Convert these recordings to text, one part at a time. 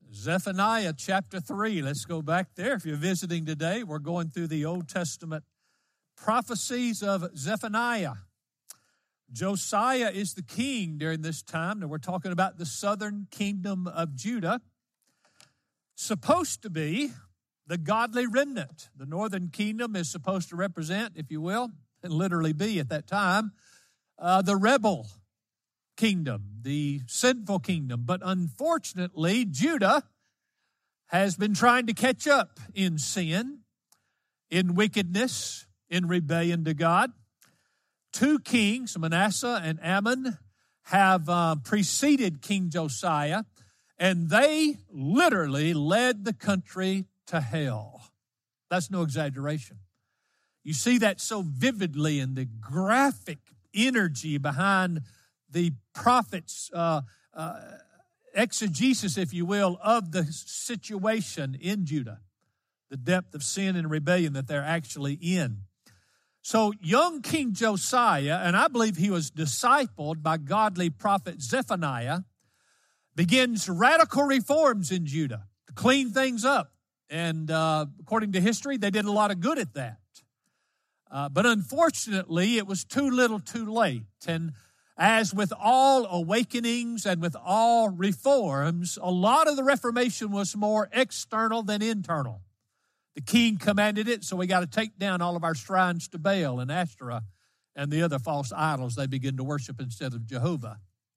Zephaniah chapter 3. Let's go back there. If you're visiting today, we're going through the Old Testament prophecies of Zephaniah. Josiah is the king during this time. Now we're talking about the southern kingdom of Judah. Supposed to be the godly remnant. The northern kingdom is supposed to represent, if you will, and literally be at that time, the rebel kingdom, the sinful kingdom. But unfortunately, Judah has been trying to catch up in sin, in wickedness, in rebellion to God. Two kings, Manasseh and Ammon, have preceded King Josiah, and they literally led the country to hell. That's no exaggeration. You see that so vividly in the graphic energy behind the prophet's exegesis, if you will, of the situation in Judah, the depth of sin and rebellion that they're actually in. So young King Josiah, and I believe he was discipled by godly prophet Zephaniah, begins radical reforms in Judah to clean things up. And according to history, they did a lot of good at that. But unfortunately, it was too little too late. And as with all awakenings and with all reforms, a lot of the Reformation was more external than internal. The king commanded it, so we got to take down all of our shrines to Baal and Ashtoreth and the other false idols they begin to worship instead of Jehovah.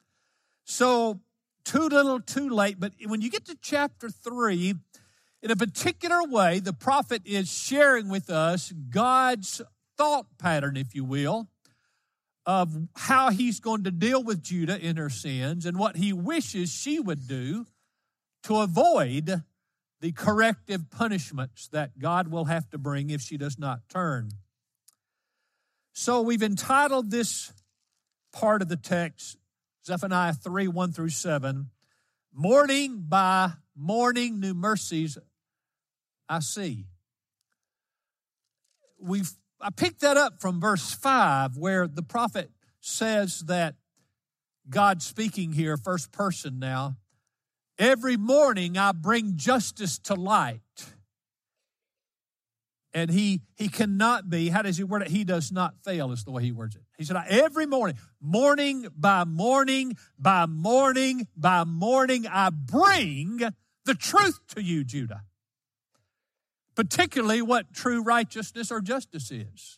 So, too little, too late. But when you get to chapter 3, in a particular way, the prophet is sharing with us God's thought pattern, if you will, of how he's going to deal with Judah in her sins and what he wishes she would do to avoid the corrective punishments that God will have to bring if she does not turn. So we've entitled this part of the text, Zephaniah 3, 1 through 7, Morning by morning new mercies I see. I picked that up from verse 5, where the prophet says that God speaking here, first person now, every morning I bring justice to light. And he cannot be, how does he word it? He does not fail is the way he words it. He said, every morning, morning by morning, by morning, by morning, I bring the truth to you, Judah. Particularly what true righteousness or justice is.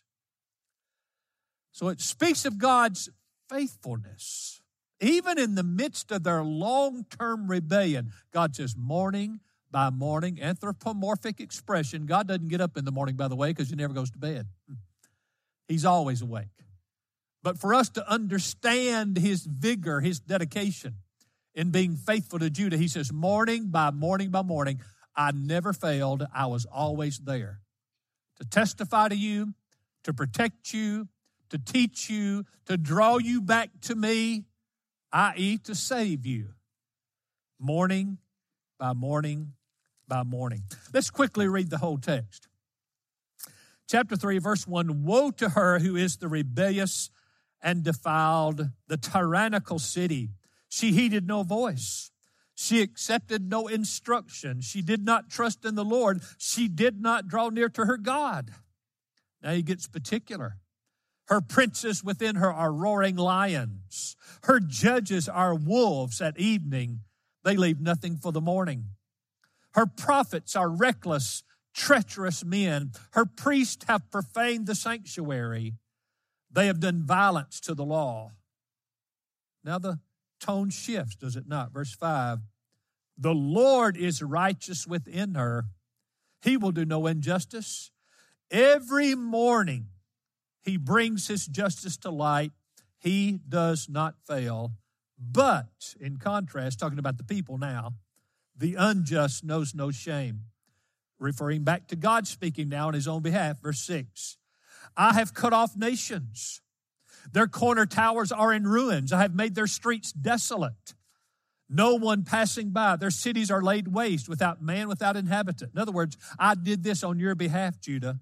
So it speaks of God's faithfulness. Even in the midst of their long-term rebellion, God says morning by morning, anthropomorphic expression. God doesn't get up in the morning, by the way, because he never goes to bed. He's always awake. But for us to understand his vigor, his dedication in being faithful to Judah, he says morning by morning by morning, I never failed. I was always there to testify to you, to protect you, to teach you, to draw you back to me, i.e., to save you. Morning by morning by morning. Let's quickly read the whole text. Chapter 3, verse 1, Woe to her who is the rebellious and defiled, the tyrannical city. She heeded no voice. She accepted no instruction. She did not trust in the Lord. She did not draw near to her God. Now he gets particular. Her princes within her are roaring lions. Her judges are wolves at evening. They leave nothing for the morning. Her prophets are reckless, treacherous men. Her priests have profaned the sanctuary. They have done violence to the law. Now the tone shifts, does it not? Verse 5, the Lord is righteous within her. He will do no injustice. Every morning he brings his justice to light. He does not fail. But, in contrast, talking about the people now, the unjust knows no shame. Referring back to God speaking now on his own behalf, verse 6. I have cut off nations. Their corner towers are in ruins. I have made their streets desolate. No one passing by. Their cities are laid waste without man, without inhabitant. In other words, I did this on your behalf, Judah.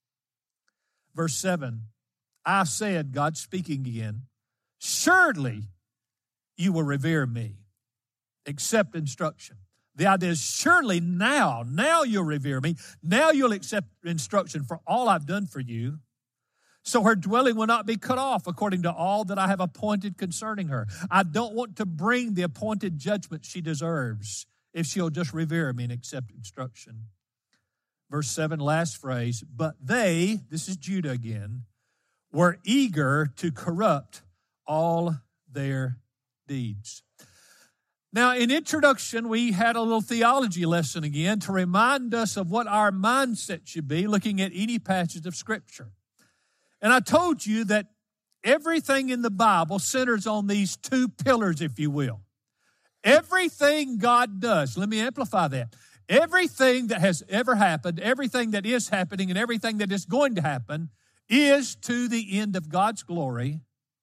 Verse 7. I said, God speaking again, surely you will revere me. Accept instruction. The idea is surely now you'll revere me. Now you'll accept instruction for all I've done for you. So her dwelling will not be cut off according to all that I have appointed concerning her. I don't want to bring the appointed judgment she deserves if she'll just revere me and accept instruction. Verse 7, last phrase, but they, this is Judah again, were eager to corrupt all their deeds. Now, in introduction, we had a little theology lesson again to remind us of what our mindset should be looking at any passage of Scripture. And I told you that everything in the Bible centers on these two pillars, if you will. Everything God does, let me amplify that. Everything that has ever happened, everything that is happening, and everything that is going to happen is to the end of God's glory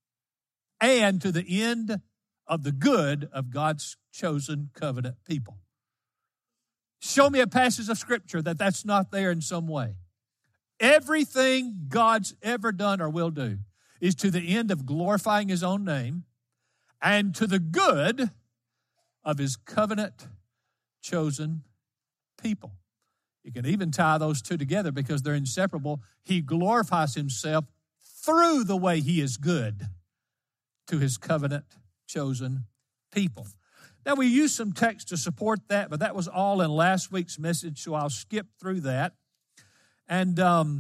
and to the end of the good of God's chosen covenant people. Show me a passage of Scripture that's not there in some way. Everything God's ever done or will do is to the end of glorifying His own name and to the good of His covenant chosen people. You can even tie those two together because they're inseparable. He glorifies Himself through the way He is good to His covenant chosen people. Now, we used some text to support that, but that was all in last week's message, so I'll skip through that. And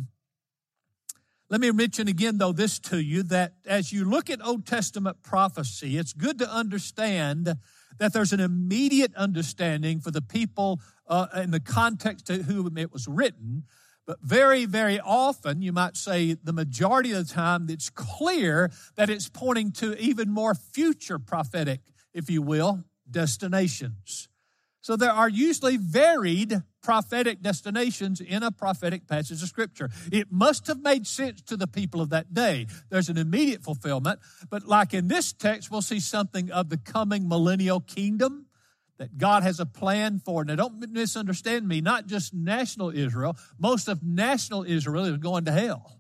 let me mention again, though, this to you, that as you look at Old Testament prophecy, it's good to understand that there's an immediate understanding for the people in the context to whom it was written. But very, very often, you might say the majority of the time, it's clear that it's pointing to even more future prophetic, if you will, destinations. So there are usually varied prophetic destinations in a prophetic passage of Scripture. It must have made sense to the people of that day. There's an immediate fulfillment, but like in this text, we'll see something of the coming millennial kingdom that God has a plan for. Now, don't misunderstand me, not just national Israel. Most of national Israel is going to hell.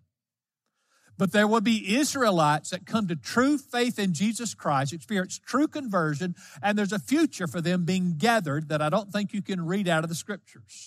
But there will be Israelites that come to true faith in Jesus Christ, experience true conversion, and there's a future for them being gathered that I don't think you can read out of the Scriptures.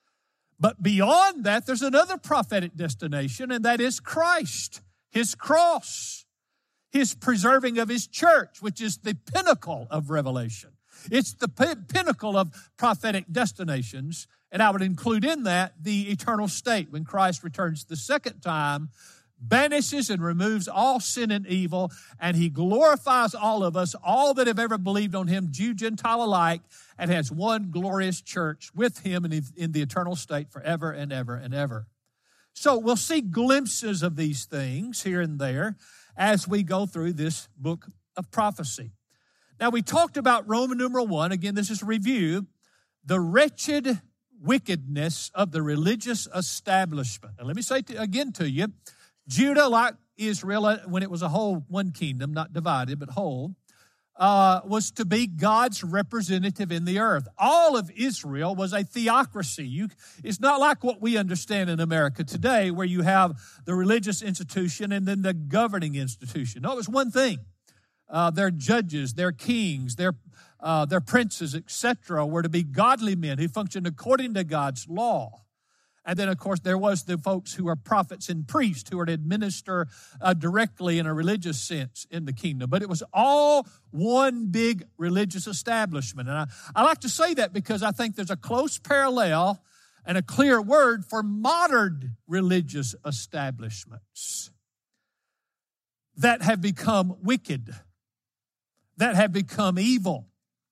But beyond that, there's another prophetic destination, and that is Christ, His cross, His preserving of His church, which is the pinnacle of Revelation. It's the pinnacle of prophetic destinations, and I would include in that the eternal state when Christ returns the second time, banishes and removes all sin and evil, and He glorifies all of us, all that have ever believed on Him, Jew, Gentile alike, and has one glorious church with Him in the eternal state forever and ever and ever. So we'll see glimpses of these things here and there as we go through this book of prophecy. Now, we talked about Roman numeral 1. Again, this is a review. The wretched wickedness of the religious establishment. Now, let me say again to you, Judah, like Israel, when it was a whole, one kingdom, not divided, but whole, was to be God's representative in the earth. All of Israel was a theocracy. It's not like what we understand in America today, where you have the religious institution and then the governing institution. No, it was one thing. Their judges, their kings, their princes, etc., were to be godly men who functioned according to God's law. And then, of course, there was the folks who are prophets and priests who were to administer directly in a religious sense in the kingdom. But it was all one big religious establishment. And I like to say that because I think there's a close parallel and a clear word for modern religious establishments that have become wicked, that have become evil.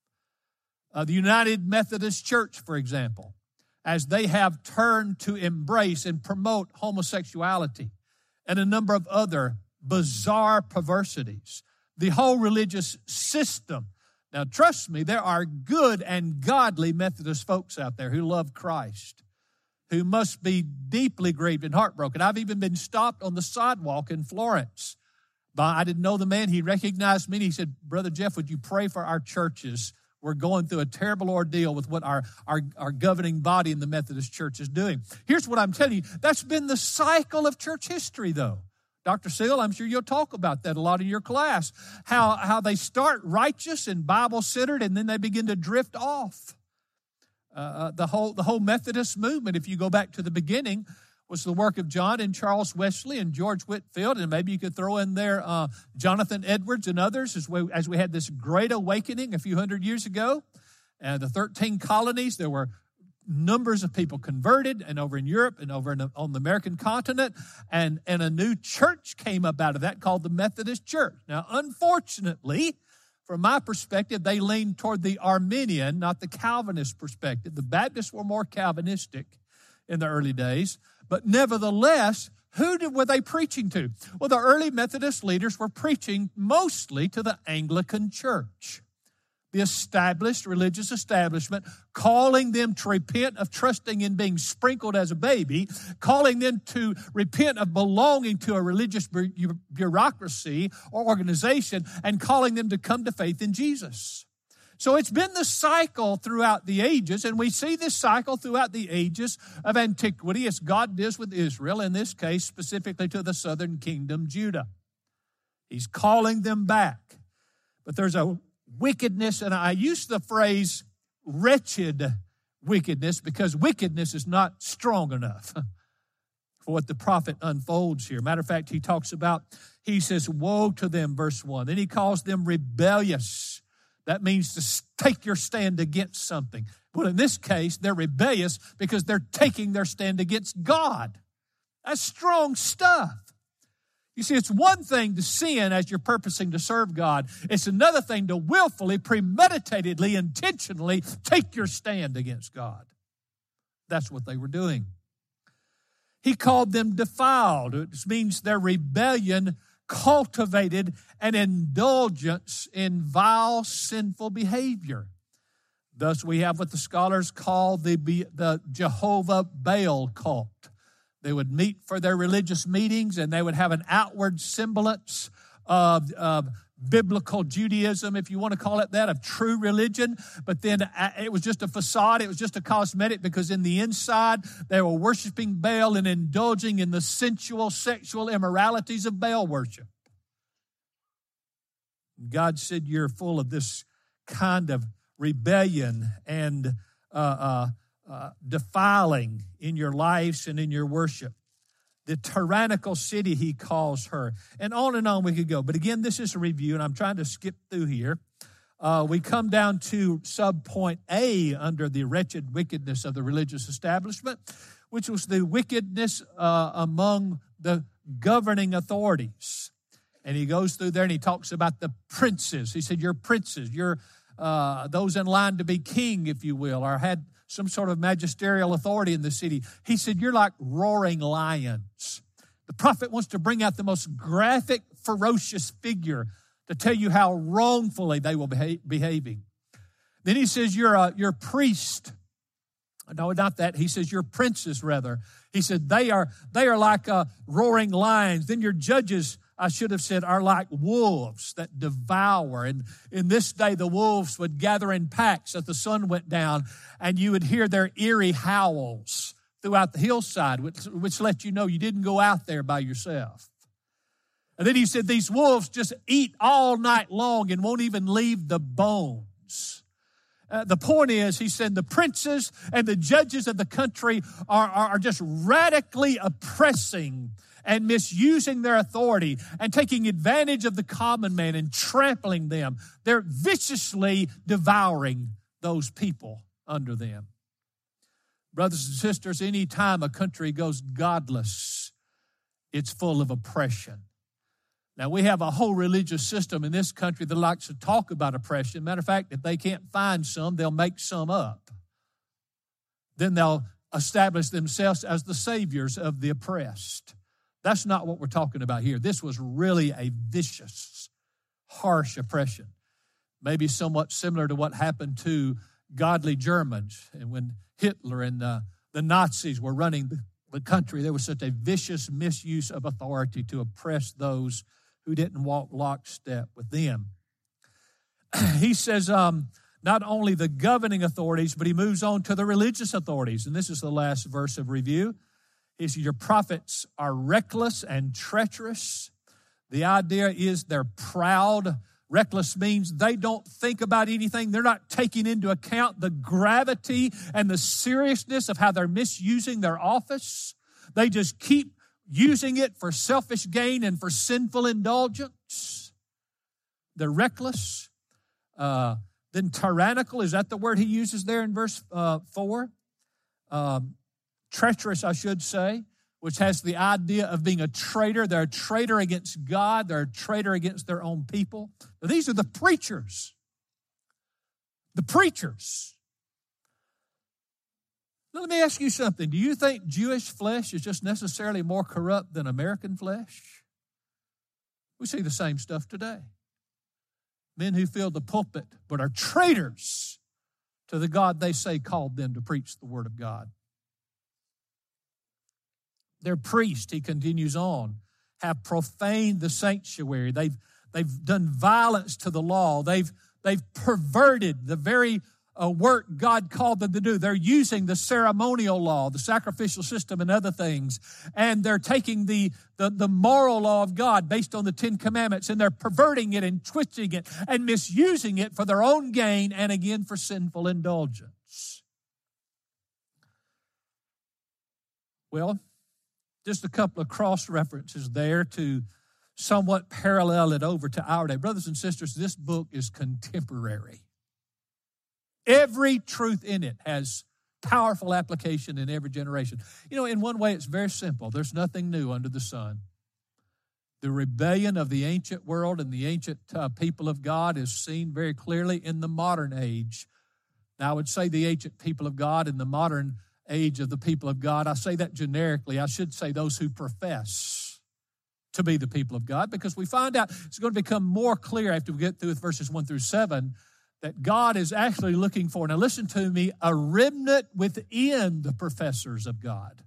The United Methodist Church, for example, as they have turned to embrace and promote homosexuality and a number of other bizarre perversities. The whole religious system. Now, trust me, there are good and godly Methodist folks out there who love Christ, who must be deeply grieved and heartbroken. I've even been stopped on the sidewalk in Florence. I didn't know the man. He recognized me. And he said, Brother Jeff, would you pray for our churches? We're going through a terrible ordeal with what our governing body in the Methodist Church is doing. Here's what I'm telling you. That's been the cycle of church history, though. Dr. Seal, I'm sure you'll talk about that a lot in your class. How they start righteous and Bible-centered, and then they begin to drift off. The whole Methodist movement, if you go back to the beginning, was the work of John and Charles Wesley and George Whitefield, and maybe you could throw in there Jonathan Edwards and others as we had this great awakening a few hundred years ago. And the 13 colonies, there were numbers of people converted, and over in Europe and over on the American continent, and a new church came up out of that called the Methodist Church. Now, unfortunately, from my perspective, they leaned toward the Arminian, not the Calvinist perspective. The Baptists were more Calvinistic in the early days, but nevertheless, were they preaching to? Well, the early Methodist leaders were preaching mostly to the Anglican Church, the established religious establishment, calling them to repent of trusting in being sprinkled as a baby, calling them to repent of belonging to a religious bureaucracy or organization, and calling them to come to faith in Jesus. So it's been the cycle throughout the ages, and we see this cycle throughout the ages of antiquity as God deals with Israel, in this case specifically to the southern kingdom, Judah. He's calling them back. But there's a wickedness, and I use the phrase wretched wickedness because wickedness is not strong enough for what the prophet unfolds here. Matter of fact, he says, woe to them, verse 1. Then he calls them rebellious. That means to take your stand against something. Well, in this case, they're rebellious because they're taking their stand against God. That's strong stuff. You see, it's one thing to sin as you're purposing to serve God. It's another thing to willfully, premeditatedly, intentionally take your stand against God. That's what they were doing. He called them defiled. It means their rebellion cultivated an indulgence in vile, sinful behavior. Thus, we have what the scholars call the Jehovah Baal cult. They would meet for their religious meetings, and they would have an outward semblance of biblical Judaism, if you want to call it that, of true religion. But then it was just a facade. It was just a cosmetic, because in the inside, they were worshiping Baal and indulging in the sensual, sexual immoralities of Baal worship. God said, you're full of this kind of rebellion and defiling in your lives and in your worship. The tyrannical city, he calls her. And on we could go. But again, this is a review, and I'm trying to skip through here. We come down to subpoint A under the wretched wickedness of the religious establishment, which was the wickedness among the governing authorities. And he goes through there and he talks about the princes. He said, you're princes. You're those in line to be king, if you will, or had some sort of magisterial authority in the city. He said, you're like roaring lions. The prophet wants to bring out the most graphic, ferocious figure to tell you how wrongfully they will be behaving. Then he says, you're a priest. No, not that. He says, you're princes, rather. He said, they are like roaring lions. Then your judges, I should have said, are like wolves that devour. And in this day, the wolves would gather in packs as the sun went down, and you would hear their eerie howls throughout the hillside, which let you know you didn't go out there by yourself. And then he said, these wolves just eat all night long and won't even leave the bones. The point is, he said, the princes and the judges of the country are just radically oppressing and misusing their authority and taking advantage of the common man and trampling them. They're viciously devouring those people under them. Brothers and sisters, any time a country goes godless, it's full of oppression. Now, we have a whole religious system in this country that likes to talk about oppression. Matter of fact, if they can't find some, they'll make some up. Then they'll establish themselves as the saviors of the oppressed. That's not what we're talking about here. This was really a vicious, harsh oppression. Maybe somewhat similar to what happened to godly Germans. And when Hitler and the Nazis were running the country, there was such a vicious misuse of authority to oppress those who didn't walk lockstep with them. He says not only the governing authorities, but he moves on to the religious authorities. And this is the last verse of review. He says, your prophets are reckless and treacherous. The idea is they're proud, Reckless means they don't think about anything. They're not taking into account the gravity and the seriousness of how they're misusing their office. They just keep using it for selfish gain and for sinful indulgence. They're reckless. Then tyrannical, is that the word he uses there in verse 4? Treacherous, I should say, which has the idea of being a traitor. They're a traitor against God. They're a traitor against their own people. Now, these are the preachers. The preachers. Now, let me ask you something. Do you think Jewish flesh is just necessarily more corrupt than American flesh? We see the same stuff today. Men who fill the pulpit but are traitors to the God they say called them to preach the word of God. Their priests, he continues on, have profaned the sanctuary. They've done violence to the law. They've perverted the very work God called them to do. They're using the ceremonial law, the sacrificial system, and other things. And they're taking the moral law of God based on the Ten Commandments, and they're perverting it and twisting it and misusing it for their own gain and again for sinful indulgence. Well, just a couple of cross references there to somewhat parallel it over to our day. Brothers and sisters, this book is contemporary. Every truth in it has powerful application in every generation. You know, in one way, it's very simple. There's nothing new under the sun. The rebellion of the ancient world and the ancient people of God is seen very clearly in the modern age. Now, I would say the ancient people of God and the modern age of the people of God. I say that generically. I should say those who profess to be the people of God, because we find out it's going to become more clear after we get through with verses 1 through 7 that God is actually looking for, now listen to me, a remnant within the professors of God.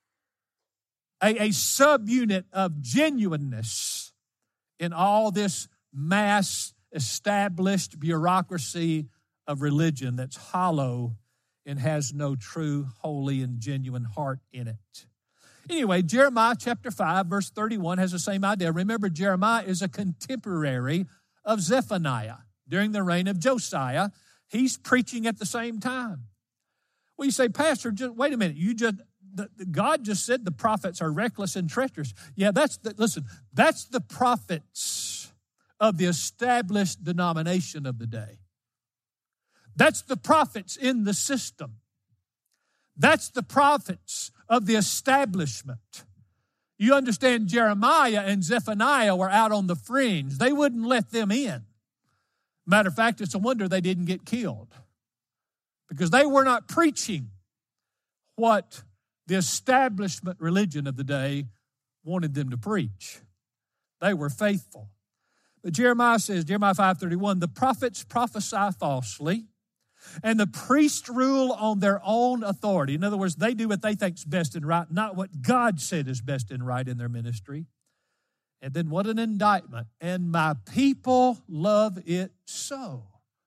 A subunit of genuineness in all this mass established bureaucracy of religion that's hollow and has no true, holy, and genuine heart in it. Anyway, Jeremiah chapter 5, verse 31 has the same idea. Remember, Jeremiah is a contemporary of Zephaniah during the reign of Josiah. He's preaching at the same time. Well, you say, Pastor, wait a minute. God just said the prophets are reckless and treacherous. Yeah, that's the prophets of the established denomination of the day. That's the prophets in the system. That's the prophets of the establishment. You understand, Jeremiah and Zephaniah were out on the fringe. They wouldn't let them in. Matter of fact, it's a wonder they didn't get killed, because they were not preaching what the establishment religion of the day wanted them to preach. They were faithful. But Jeremiah says, Jeremiah 5:31, the prophets prophesy falsely, and the priests rule on their own authority. In other words, they do what they think is best and right, not what God said is best and right in their ministry. And then what an indictment. And my people love it so.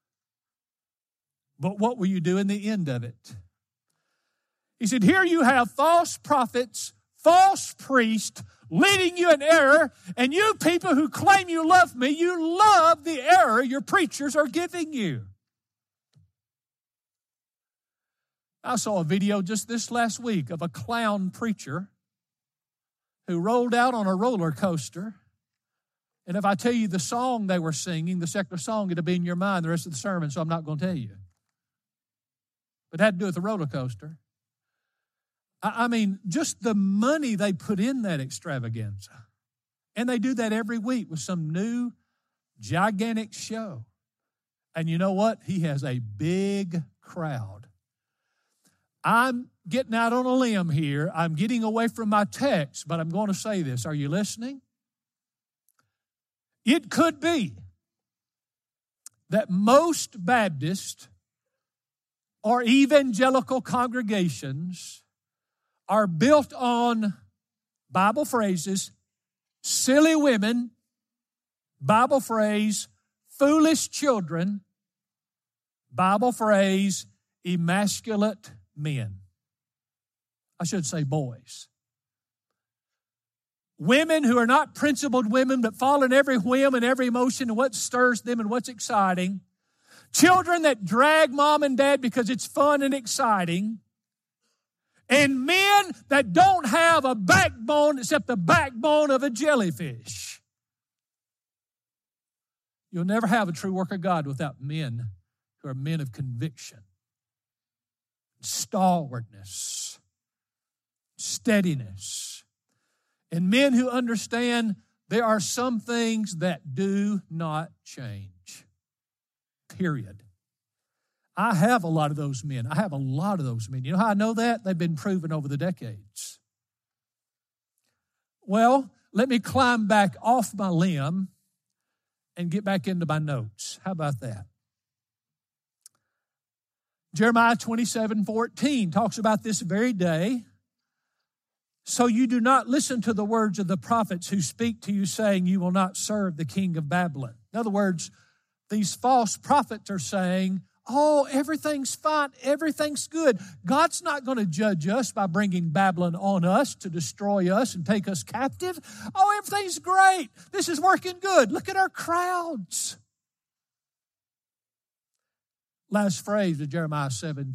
But what will you do in the end of it? He said, here you have false prophets, false priests leading you in error, and you people who claim you love me, you love the error your preachers are giving you. I saw a video just this last week of a clown preacher who rolled out on a roller coaster. And if I tell you the song they were singing, the secular song, it'll be in your mind the rest of the sermon, so I'm not going to tell you. But it had to do with the roller coaster. I mean, just the money they put in that extravaganza. And they do that every week with some new gigantic show. And you know what? He has a big crowd. I'm getting out on a limb here. I'm getting away from my text, but I'm going to say this. Are you listening? It could be that most Baptist or evangelical congregations are built on Bible phrases, silly women, Bible phrase, foolish children, Bible phrase, emasculate men. I should say boys. Women who are not principled women, but follow in every whim and every emotion and what stirs them and what's exciting. Children that drag mom and dad because it's fun and exciting. And men that don't have a backbone except the backbone of a jellyfish. You'll never have a true work of God without men who are men of conviction, stalwartness, steadiness, and men who understand there are some things that do not change. Period. I have a lot of those men. I have a lot of those men. You know how I know that? They've been proven over the decades. Well, let me climb back off my limb and get back into my notes. How about that? Jeremiah 27:14 talks about this very day. So you do not listen to the words of the prophets who speak to you saying you will not serve the king of Babylon. In other words, these false prophets are saying, oh, everything's fine, everything's good. God's not going to judge us by bringing Babylon on us to destroy us and take us captive. Oh, everything's great. This is working good. Look at our crowds. Last phrase of Jeremiah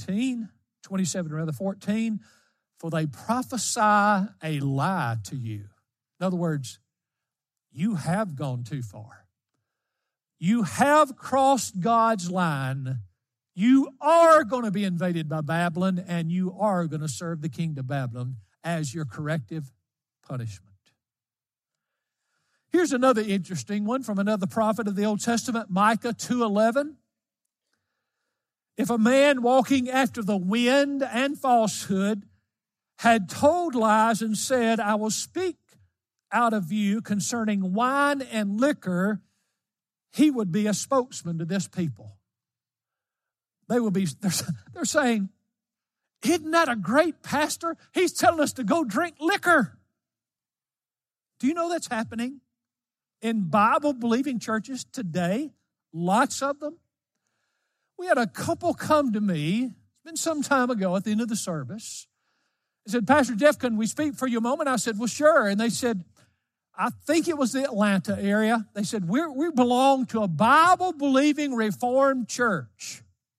27:14, for they prophesy a lie to you. In other words, you have gone too far. You have crossed God's line. You are going to be invaded by Babylon, and you are going to serve the king of Babylon as your corrective punishment. Here's another interesting one from another prophet of the Old Testament, Micah 2:11. If a man walking after the wind and falsehood had told lies and said, I will speak out of you concerning wine and liquor, he would be a spokesman to this people. They're saying, isn't that a great pastor? He's telling us to go drink liquor. Do you know that's happening in Bible-believing churches today? Lots of them. We had a couple come to me, it's been some time ago at the end of the service. They said, Pastor Jeff, can we speak for you a moment? I said, well, sure. And they said, I think it was the Atlanta area. They said, we belong to a Bible-believing Reformed church.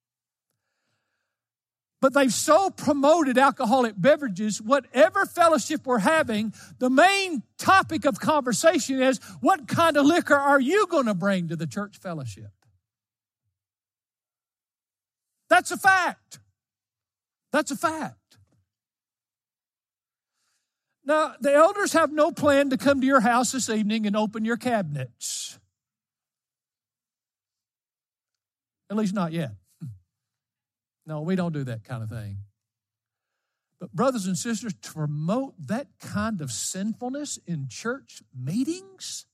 But they've so promoted alcoholic beverages, whatever fellowship we're having, the main topic of conversation is, what kind of liquor are you going to bring to the church fellowship? That's a fact. That's a fact. Now, the elders have no plan to come to your house this evening and open your cabinets. At least not yet. No, we don't do that kind of thing. But brothers and sisters, to promote that kind of sinfulness in church meetings?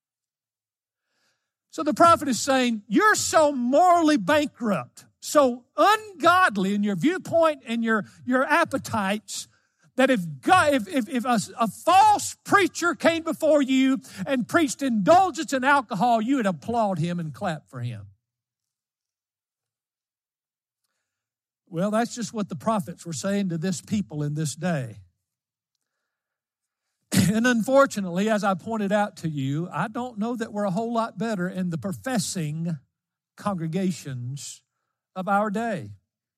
So the prophet is saying, you're so morally bankrupt, so ungodly in your viewpoint and your appetites, that if a false preacher came before you and preached indulgence in alcohol, you would applaud him and clap for him. Well, that's just what the prophets were saying to this people in this day. And unfortunately, as I pointed out to you, I don't know that we're a whole lot better in the professing congregations of our day.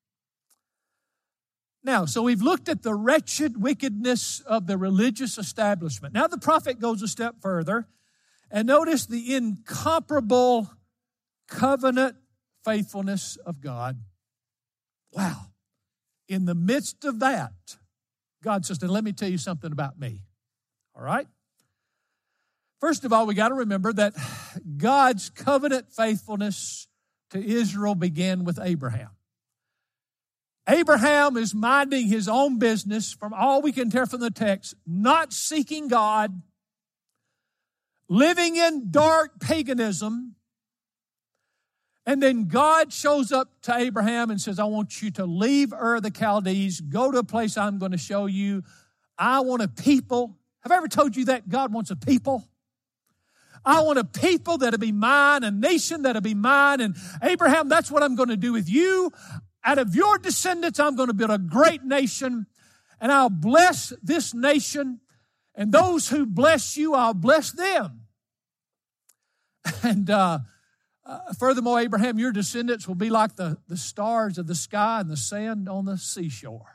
Now, so we've looked at the wretched wickedness of the religious establishment. Now the prophet goes a step further and notice the incomparable covenant faithfulness of God. Wow. In the midst of that, God says, let me tell you something about me. All right? First of all, we got to remember that God's covenant faithfulness to Israel began with Abraham. Abraham is minding his own business, from all we can tell from the text, not seeking God, living in dark paganism. And then God shows up to Abraham and says, I want you to leave Ur of the Chaldees, go to a place I'm going to show you. I want a people. Have I ever told you that God wants a people? I want a people that'll be mine, a nation that'll be mine. And Abraham, that's what I'm going to do with you. Out of your descendants, I'm going to build a great nation, and I'll bless this nation. And those who bless you, I'll bless them. And furthermore, Abraham, your descendants will be like the stars of the sky and the sand on the seashore.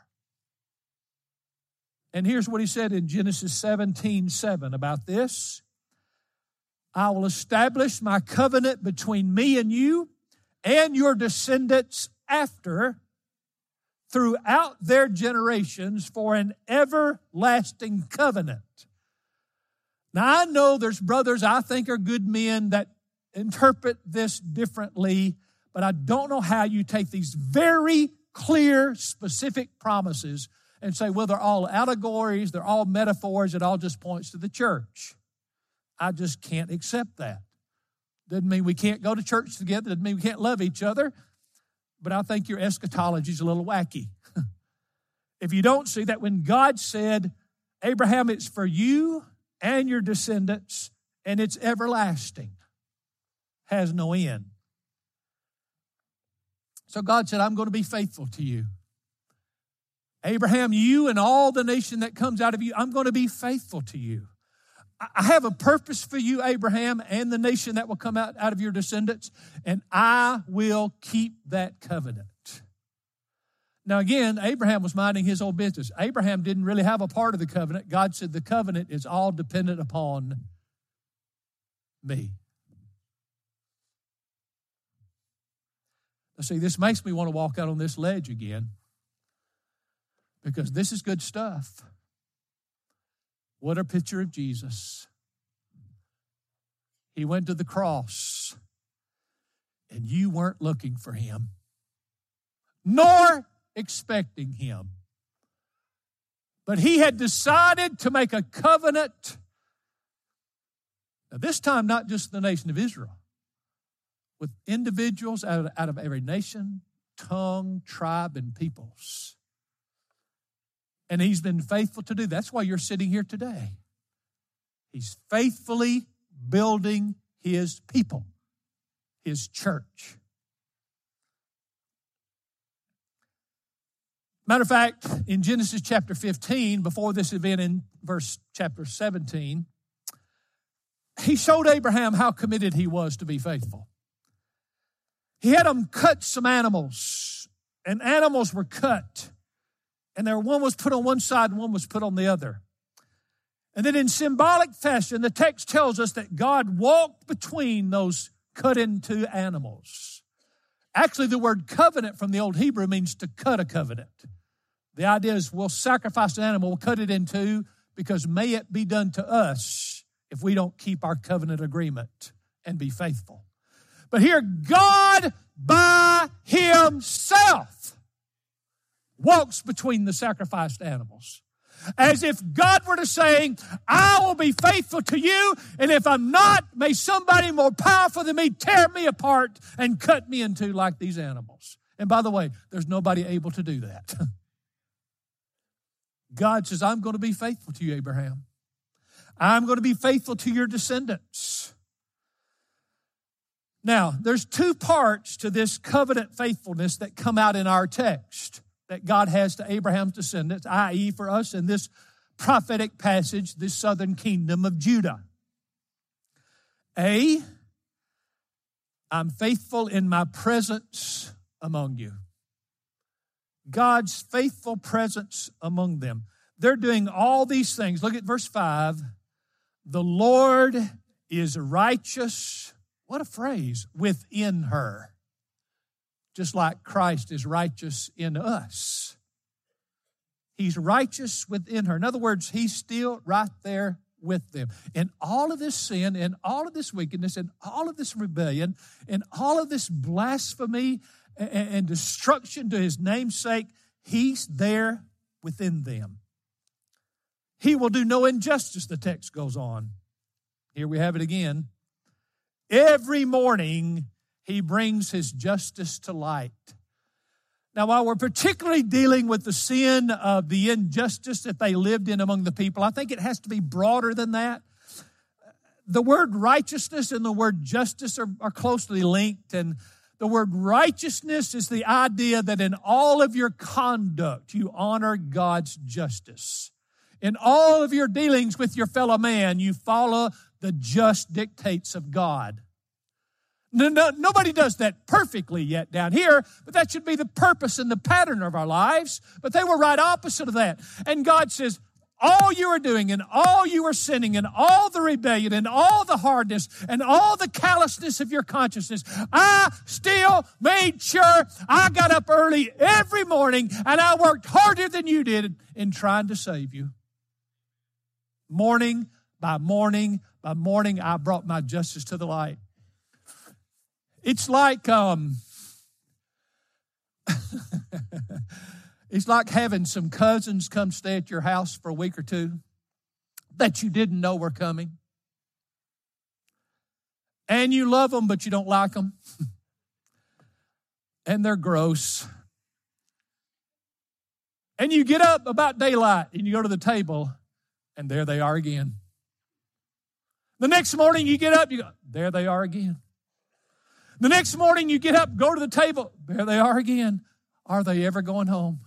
And here's what he said in Genesis 17:7 about this. I will establish my covenant between me and you and your descendants after, throughout their generations, for an everlasting covenant. Now, I know there's brothers I think are good men that interpret this differently, but I don't know how you take these very clear, specific promises and say, well, they're all allegories, they're all metaphors, it all just points to the church. I just can't accept that. Doesn't mean we can't go to church together, doesn't mean we can't love each other, but I think your eschatology is a little wacky. If you don't see that when God said, Abraham, it's for you and your descendants, and it's everlasting, has no end. So God said, I'm going to be faithful to you. Abraham, you and all the nation that comes out of you, I'm going to be faithful to you. I have a purpose for you, Abraham, and the nation that will come out of your descendants, and I will keep that covenant. Now again, Abraham was minding his own business. Abraham didn't really have a part of the covenant. God said the covenant is all dependent upon me. Now see, this makes me want to walk out on this ledge again, because this is good stuff. What a picture of Jesus. He went to the cross, and you weren't looking for him, nor expecting him. But he had decided to make a covenant. Now, this time, not just the nation of Israel, with individuals out of every nation, tongue, tribe, and peoples. And he's been faithful to do that. That's why you're sitting here today. He's faithfully building his people, his church. Matter of fact, in Genesis chapter 15, before this event in chapter 17, he showed Abraham how committed he was to be faithful. He had them cut some animals, and animals were cut. And one was put on one side and one was put on the other. And then in symbolic fashion, the text tells us that God walked between those cut into animals. Actually, the word covenant from the Old Hebrew means to cut a covenant. The idea is we'll sacrifice an animal, we'll cut it in two, because may it be done to us if we don't keep our covenant agreement and be faithful. But here, God by himself walks between the sacrificed animals. As if God were to say, I will be faithful to you, and if I'm not, may somebody more powerful than me tear me apart and cut me in two like these animals. And by the way, there's nobody able to do that. God says, I'm going to be faithful to you, Abraham. I'm going to be faithful to your descendants. Now, there's two parts to this covenant faithfulness that come out in our text that God has to Abraham's descendants, i.e. for us in this prophetic passage, this southern kingdom of Judah. A, I'm faithful in my presence among you. God's faithful presence among them. They're doing all these things. Look at verse 5. The Lord is righteous. What a phrase. Within her. Just like Christ is righteous in us. He's righteous within her. In other words, he's still right there with them. In all of this sin, in all of this wickedness, in all of this rebellion, in all of this blasphemy and destruction to his namesake, he's there within them. He will do no injustice, the text goes on. Here we have it again. Every morning, he brings his justice to light. Now, while we're particularly dealing with the sin of the injustice that they lived in among the people, I think it has to be broader than that. The word righteousness and the word justice are closely linked, and the word righteousness is the idea that in all of your conduct, you honor God's justice. In all of your dealings with your fellow man, you follow the just dictates of God. Nobody does that perfectly yet down here, but that should be the purpose and the pattern of our lives. But they were right opposite of that. And God says, all you are doing and all you are sinning and all the rebellion and all the hardness and all the callousness of your consciousness, I still made sure I got up early every morning and I worked harder than you did in trying to save you. Morning by morning by morning, I brought my justice to the light. It's like it's like having some cousins come stay at your house for a week or two that you didn't know were coming. And you love them, but you don't like them. And they're gross. And you get up about daylight and you go to the table, and there they are again. The next morning you get up, you go, there they are again. The next morning you get up, go to the table, there they are again. Are they ever going home?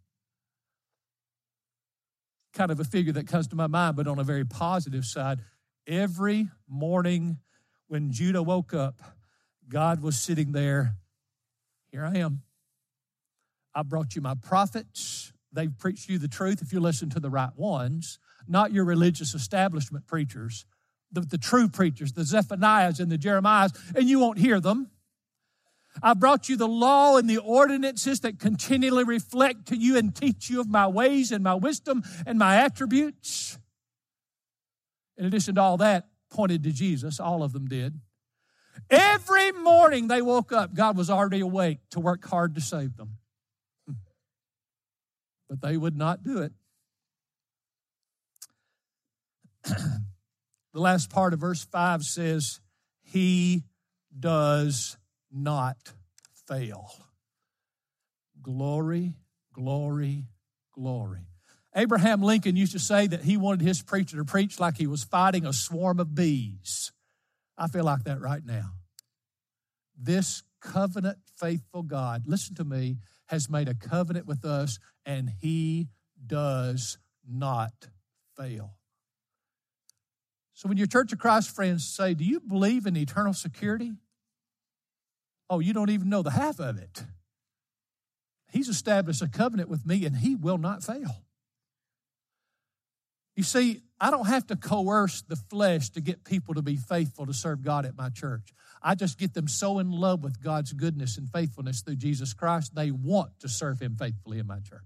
Kind of a figure that comes to my mind, but on a very positive side. Every morning when Judah woke up, God was sitting there. Here I am. I brought you my prophets. They've preached you the truth if you listen to the right ones, not your religious establishment preachers, the true preachers, the Zephaniahs and the Jeremiahs, and you won't hear them. I brought you the law and the ordinances that continually reflect to you and teach you of my ways and my wisdom and my attributes. In addition to all that, pointed to Jesus. All of them did. Every morning they woke up, God was already awake to work hard to save them. But they would not do it. The last part of verse 5 says, He does not fail. Glory, glory, glory. Abraham Lincoln used to say that he wanted his preacher to preach like he was fighting a swarm of bees. I feel like that right now. This covenant faithful God, listen to me, has made a covenant with us, and He does not fail. So when your Church of Christ friends say, do you believe in eternal security? Oh, you don't even know the half of it. He's established a covenant with me, and He will not fail. You see, I don't have to coerce the flesh to get people to be faithful to serve God at my church. I just get them so in love with God's goodness and faithfulness through Jesus Christ, they want to serve Him faithfully in my church.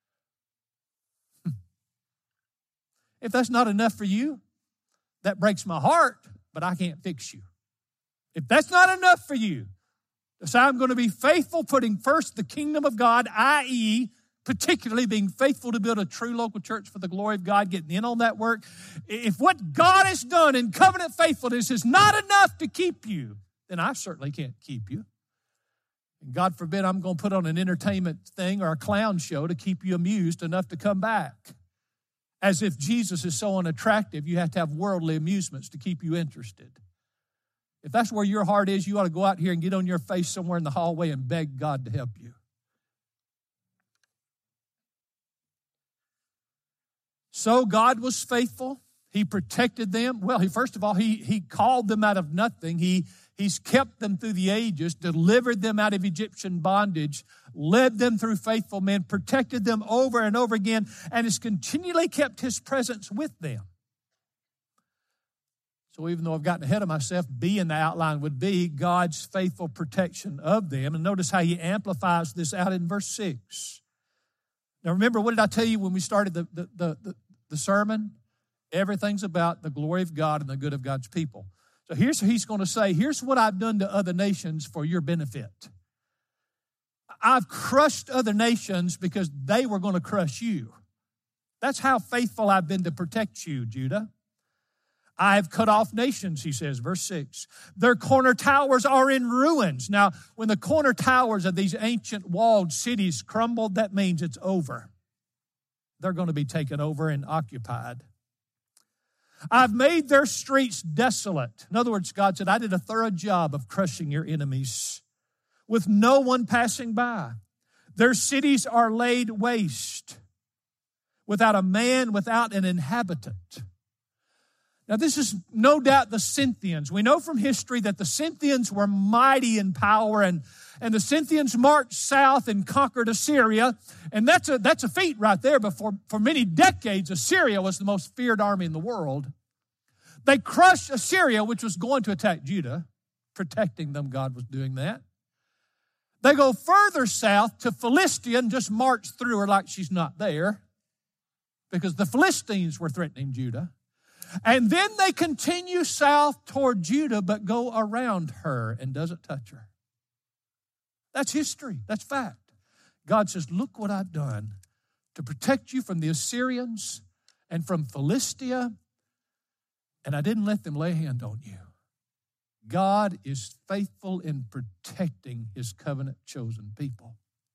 If that's not enough for you, that breaks my heart, but I can't fix you. If that's not enough for you, so I'm going to be faithful, putting first the kingdom of God, i.e., particularly being faithful to build a true local church for the glory of God, getting in on that work. If what God has done in covenant faithfulness is not enough to keep you, then I certainly can't keep you. And God forbid I'm going to put on an entertainment thing or a clown show to keep you amused enough to come back. As if Jesus is so unattractive, you have to have worldly amusements to keep you interested. If that's where your heart is, you ought to go out here and get on your face somewhere in the hallway and beg God to help you. So God was faithful. He protected them. Well, first of all, he called them out of nothing. He's kept them through the ages, delivered them out of Egyptian bondage, led them through faithful men, protected them over and over again, and has continually kept His presence with them. So even though I've gotten ahead of myself, B in the outline would be God's faithful protection of them. And notice how He amplifies this out in verse 6. Now remember, what did I tell you when we started the sermon? Everything's about the glory of God and the good of God's people. So here's what He's going to say. Here's what I've done to other nations for your benefit. I've crushed other nations because they were going to crush you. That's how faithful I've been to protect you, Judah. I have cut off nations, He says, verse 6. Their corner towers are in ruins. Now, when the corner towers of these ancient walled cities crumbled, that means it's over. They're going to be taken over and occupied. I've made their streets desolate. In other words, God said, I did a thorough job of crushing your enemies with no one passing by. Their cities are laid waste. without a man, without an inhabitant. Now, this is no doubt the Scythians. We know from history that the Scythians were mighty in power, and the Scythians marched south and conquered Assyria. And that's a feat right there, but for many decades, Assyria was the most feared army in the world. They crushed Assyria, which was going to attack Judah, protecting them. God was doing that. They go further south to Philistia and just march through her like she's not there, because the Philistines were threatening Judah. And then they continue south toward Judah, but go around her and doesn't touch her. That's history. That's fact. God says, look what I've done to protect you from the Assyrians and from Philistia, and I didn't let them lay a hand on you. God is faithful in protecting his covenant chosen people.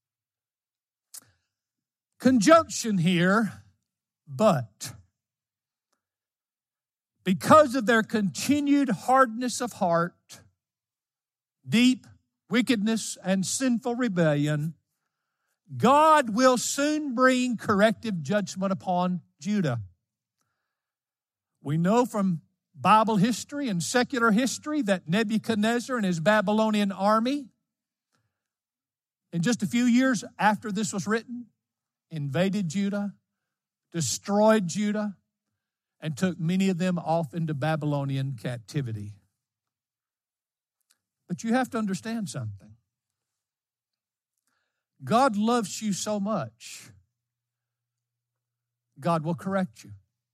Conjunction here, but because of their continued hardness of heart, deep wickedness, and sinful rebellion, God will soon bring corrective judgment upon Judah. We know from Bible history and secular history that Nebuchadnezzar and his Babylonian army, in just a few years after this was written, invaded Judah, destroyed Judah, and took many of them off into Babylonian captivity. But you have to understand something. God loves you so much, God will correct you.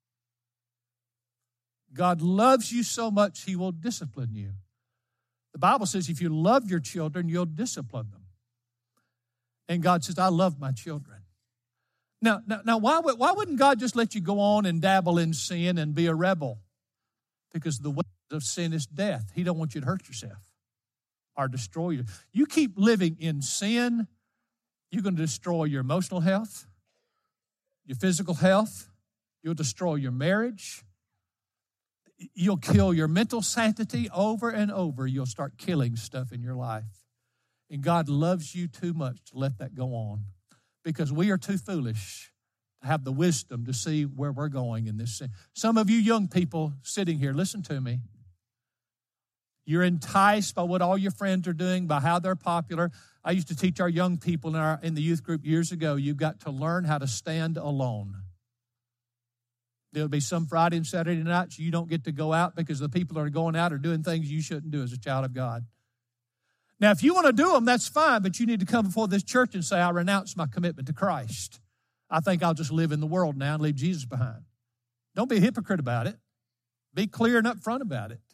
God loves you so much, he will discipline you. The Bible says if you love your children, you'll discipline them. And God says, I love my children. Now, why wouldn't God just let you go on and dabble in sin and be a rebel? Because the wages of sin is death. He don't want you to hurt yourself or destroy you. You keep living in sin, you're going to destroy your emotional health, your physical health. You'll destroy your marriage. You'll kill your mental sanctity over and over. You'll start killing stuff in your life. And God loves you too much to let that go on, because we are too foolish to have the wisdom to see where we're going in this sin. Some of you young people sitting here, listen to me. You're enticed by what all your friends are doing, by how they're popular. I used to teach our young people in the youth group years ago, you've got to learn how to stand alone. There'll be some Friday and Saturday nights you don't get to go out because the people that are going out are doing things you shouldn't do as a child of God. Now, if you want to do them, that's fine, but you need to come before this church and say, I renounce my commitment to Christ. I think I'll just live in the world now and leave Jesus behind. Don't be a hypocrite about it. Be clear and upfront about it.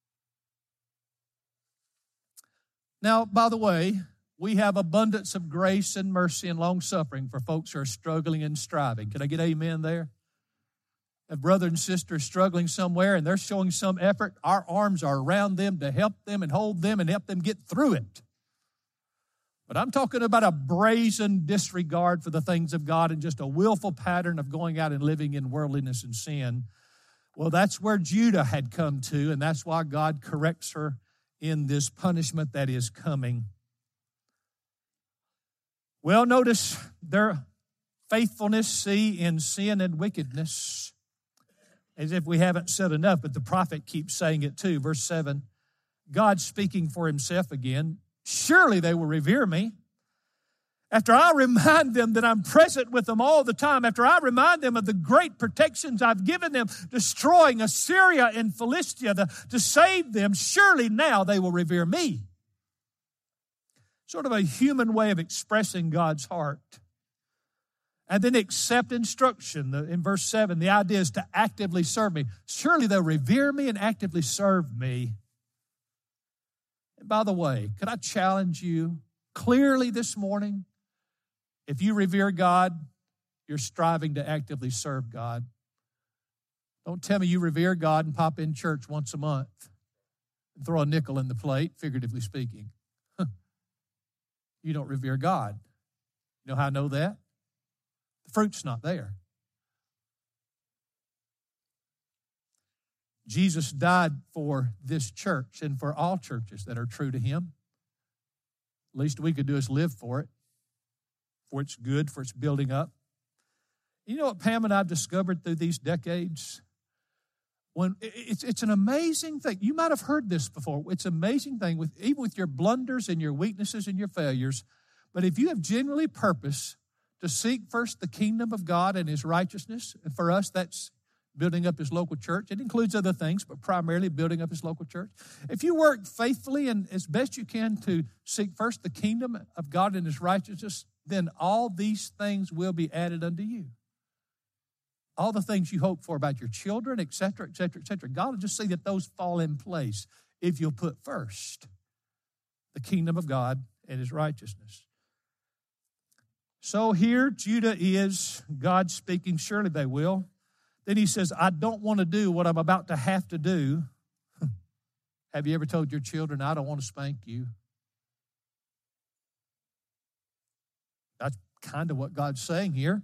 Now, by the way, we have abundance of grace and mercy and long-suffering for folks who are struggling and striving. Can I get amen there? If brother and sister are struggling somewhere and they're showing some effort, our arms are around them to help them and hold them and help them get through it. But I'm talking about a brazen disregard for the things of God and just a willful pattern of going out and living in worldliness and sin. Well, that's where Judah had come to, and that's why God corrects her in this punishment that is coming. Well, notice their faithfulness, in sin and wickedness. As if we haven't said enough, but the prophet keeps saying it too. Verse 7, God speaking for himself again, surely they will revere me. After I remind them that I'm present with them all the time, after I remind them of the great protections I've given them, destroying Assyria and Philistia to save them, surely now they will revere me. Sort of a human way of expressing God's heart. And then accept instruction. In verse 7, the idea is to actively serve me. Surely they'll revere me and actively serve me. And by the way, could I challenge you clearly this morning? If you revere God, you're striving to actively serve God. Don't tell me you revere God and pop in church once a month and throw a nickel in the plate, figuratively speaking. You don't revere God. You know how I know that? The fruit's not there. Jesus died for this church and for all churches that are true to him. Least we could do is live for it, for its good, for its building up. You know what Pam and I have discovered through these decades? It's an amazing thing. You might have heard this before. It's an amazing thing, even with your blunders and your weaknesses and your failures. But if you have genuinely purpose to seek first the kingdom of God and His righteousness, and for us that's building up His local church. It includes other things, but primarily building up His local church. If you work faithfully and as best you can to seek first the kingdom of God and His righteousness, then all these things will be added unto you. All the things you hope for about your children, et cetera, et cetera, et cetera. God will just see that those fall in place if you'll put first the kingdom of God and His righteousness. So here Judah is, God speaking, surely they will. Then he says, I don't want to do what I'm about to have to do. Have you ever told your children, I don't want to spank you? That's kind of what God's saying here.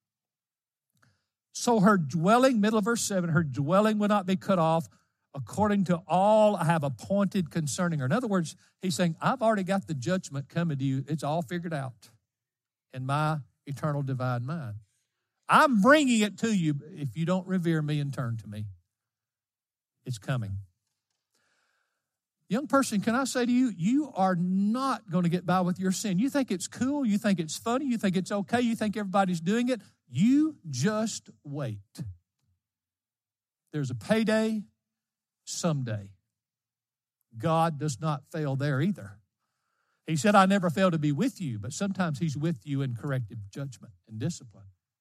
So her dwelling, middle of verse 7, her dwelling will not be cut off according to all I have appointed concerning her. In other words, he's saying, I've already got the judgment coming to you. It's all figured out in my eternal divine mind. I'm bringing it to you if you don't revere me and turn to me. It's coming. Young person, can I say to you, you are not going to get by with your sin. You think it's cool, you think it's funny, you think it's okay, you think everybody's doing it. You just wait. There's a payday someday. God does not fail there either. He said, I never fail to be with you, but sometimes He's with you in corrective judgment and discipline.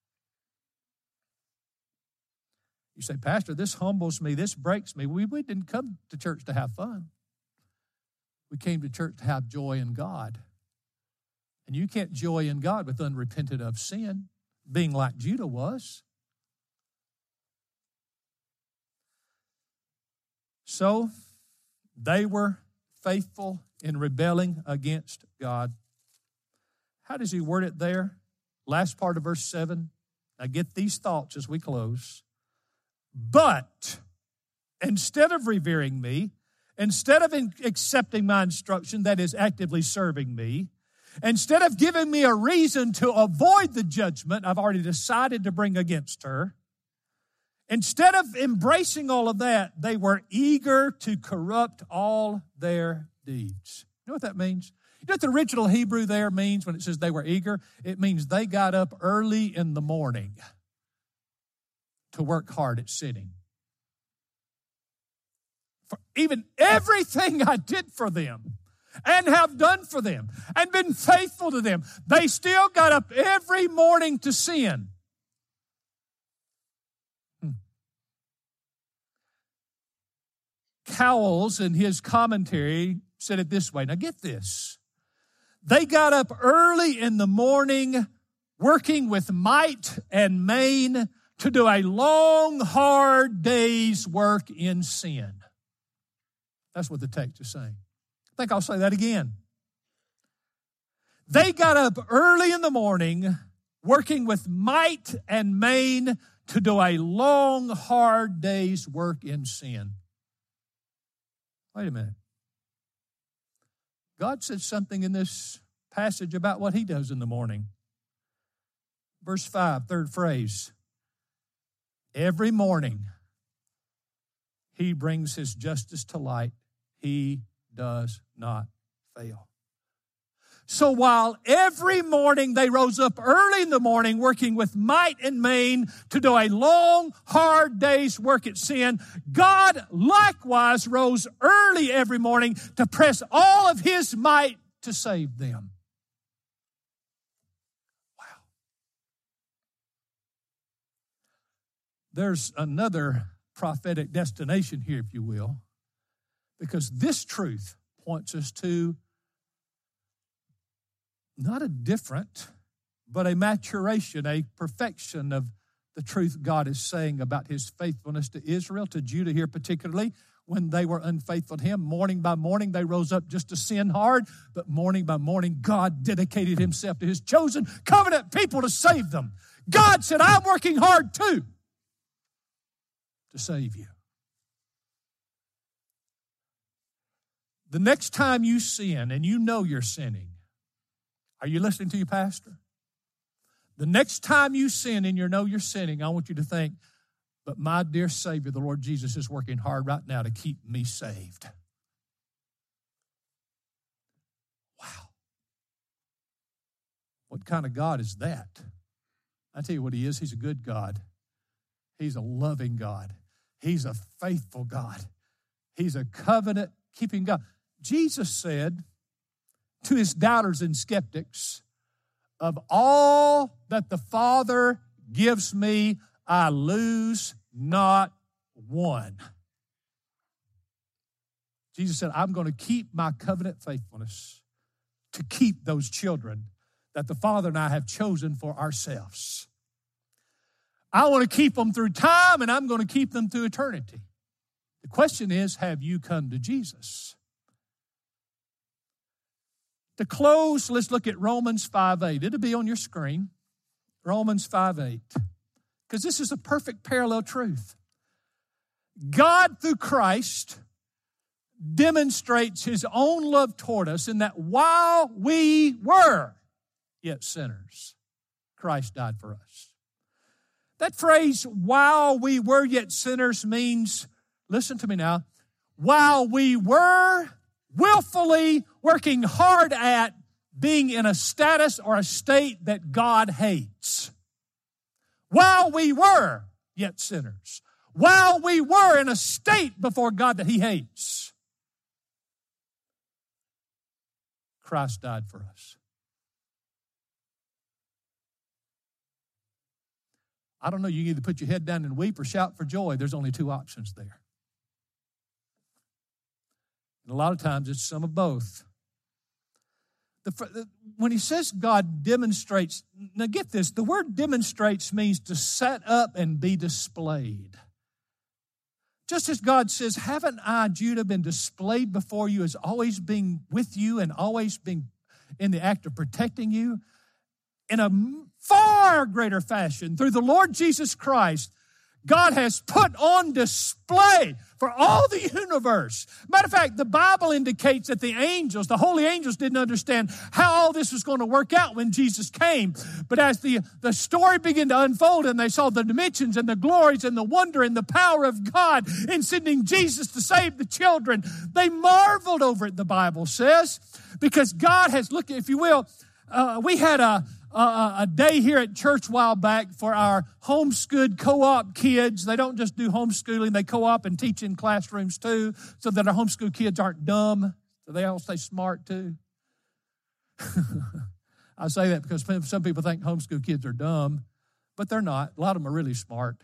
You say, Pastor, this humbles me, this breaks me. We didn't come to church to have fun. We came to church to have joy in God. And you can't joy in God with unrepented of sin, being like Judah was. So they were faithful in rebelling against God. How does he word it there? Last part of verse 7. Now get these thoughts as we close. But instead of revering me, instead of accepting my instruction, that is actively serving me, instead of giving me a reason to avoid the judgment I've already decided to bring against her, instead of embracing all of that, they were eager to corrupt all their deeds. You know what that means? You know what the original Hebrew there means when it says they were eager? It means they got up early in the morning to work hard at sinning. For even everything I did for them and have done for them and been faithful to them, they still got up every morning to sin. Cowles, in his commentary, said it this way. Now get this. They got up early in the morning, working with might and main to do a long, hard day's work in sin. That's what the text is saying. I think I'll say that again. They got up early in the morning, working with might and main to do a long, hard day's work in sin. Wait a minute. God said something in this passage about what He does in the morning. Verse 5, third phrase. Every morning, He brings His justice to light. He does not fail. So while every morning they rose up early in the morning working with might and main to do a long, hard day's work at sin, God likewise rose early every morning to press all of His might to save them. Wow. There's another prophetic destination here, if you will, because this truth points us to not a different, but a maturation, a perfection of the truth God is saying about His faithfulness to Israel, to Judah here particularly, when they were unfaithful to Him. Morning by morning, they rose up just to sin hard, but morning by morning, God dedicated Himself to His chosen covenant people to save them. God said, I'm working hard too to save you. The next time you sin and you know you're sinning, are you listening to your pastor? The next time you sin and you know you're sinning, I want you to think, but my dear Savior, the Lord Jesus, is working hard right now to keep me saved. Wow. What kind of God is that? I tell you what He is. He's a good God. He's a loving God. He's a faithful God. He's a covenant-keeping God. Jesus said to His doubters and skeptics, of all that the Father gives me, I lose not one. Jesus said, I'm going to keep my covenant faithfulness to keep those children that the Father and I have chosen for ourselves. I want to keep them through time, and I'm going to keep them through eternity. The question is, have you come to Jesus? To close, let's look at Romans 5:8. It'll be on your screen. Romans 5:8. Because this is a perfect parallel truth. God, through Christ, demonstrates His own love toward us in that while we were yet sinners, Christ died for us. That phrase, while we were yet sinners, means, listen to me now, while we were willfully working hard at being in a status or a state that God hates. While we were yet sinners. While we were in a state before God that He hates. Christ died for us. I don't know, you can either put your head down and weep or shout for joy. There's only two options there. And a lot of times it's some of both. When he says God demonstrates, now get this, the word demonstrates means to set up and be displayed. Just as God says, haven't I, Judah, been displayed before you as always being with you and always being in the act of protecting you? In a far greater fashion, through the Lord Jesus Christ, God has put on display for all the universe. Matter of fact, the Bible indicates that the angels, the holy angels, didn't understand how all this was going to work out when Jesus came. But as the story began to unfold and they saw the dimensions and the glories and the wonder and the power of God in sending Jesus to save the children, they marveled over it, the Bible says, because God has, look, if you will, we had a day here at church a while back for our homeschooled co-op kids. They don't just do homeschooling, they co-op and teach in classrooms too, so that our homeschool kids aren't dumb, so they all stay smart too. I say that because some people think homeschool kids are dumb, but they're not. A lot of them are really smart.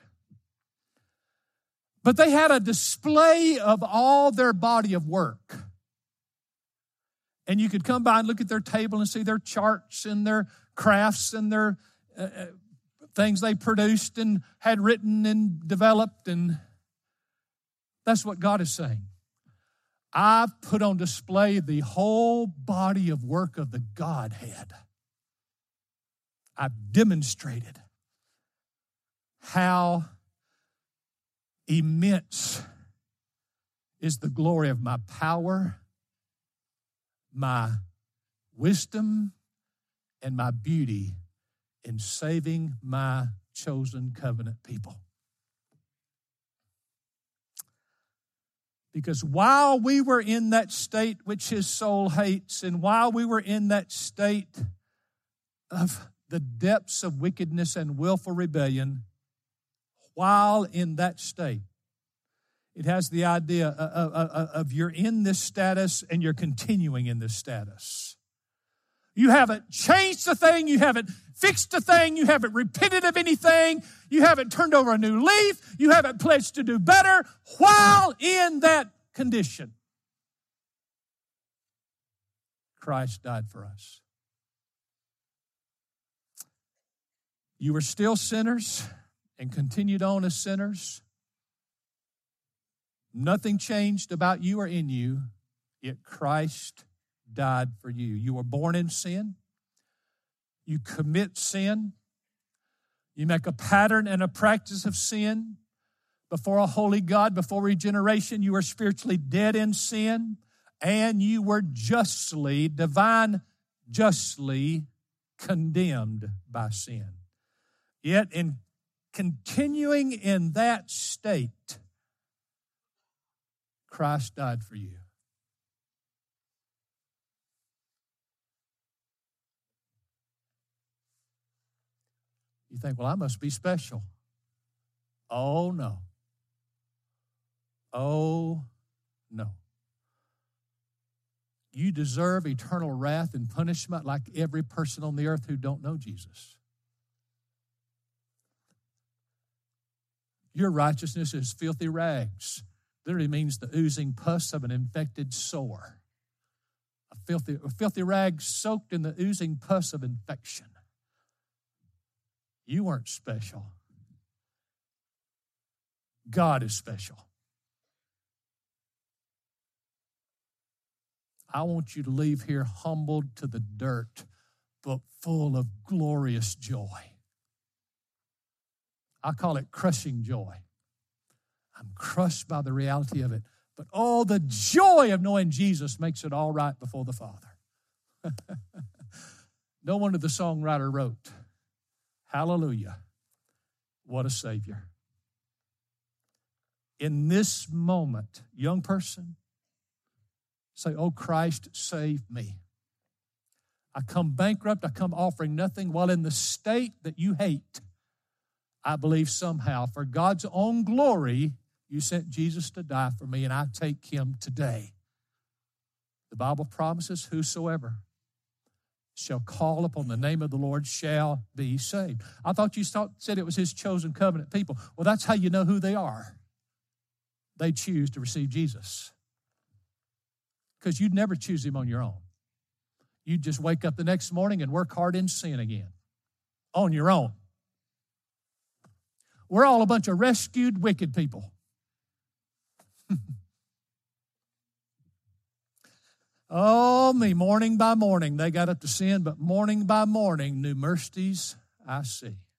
But they had a display of all their body of work. And you could come by and look at their table and see their charts and their crafts and their things they produced and had written and developed. And that's what God is saying. I've put on display the whole body of work of the Godhead. I've demonstrated how immense is the glory of my power, my wisdom, and my beauty in saving my chosen covenant people. Because while we were in that state which His soul hates, and while we were in that state of the depths of wickedness and willful rebellion, while in that state, it has the idea of you're in this status and you're continuing in this status. You haven't changed a thing. You haven't fixed a thing. You haven't repented of anything. You haven't turned over a new leaf. You haven't pledged to do better while in that condition. Christ died for us. You were still sinners and continued on as sinners. Nothing changed about you or in you, yet Christ died for you. You were born in sin. You commit sin. You make a pattern and a practice of sin before a holy God. Before regeneration, you were spiritually dead in sin, and you were justly, divine justly condemned by sin. Yet in continuing in that state, Christ died for you. You think, well, I must be special. Oh, no. Oh, no. You deserve eternal wrath and punishment like every person on the earth who don't know Jesus. Your righteousness is filthy rags. Literally means the oozing pus of an infected sore. A filthy rag soaked in the oozing pus of infection. You weren't special. God is special. I want you to leave here humbled to the dirt, but full of glorious joy. I call it crushing joy. I'm crushed by the reality of it. But oh, the joy of knowing Jesus makes it all right before the Father. No wonder the songwriter wrote, hallelujah, what a Savior. In this moment, young person, say, oh, Christ, save me. I come bankrupt, I come offering nothing, while in the state that you hate, I believe somehow for God's own glory, you sent Jesus to die for me, and I take him today. The Bible promises whosoever shall call upon the name of the Lord shall be saved. I thought you said it was his chosen covenant people. Well, that's how you know who they are. They choose to receive Jesus. Because you'd never choose him on your own. You'd just wake up the next morning and work hard in sin again. On your own. We're all a bunch of rescued, wicked people. Oh, me, morning by morning, they got up to sin, but morning by morning, new mercies I see.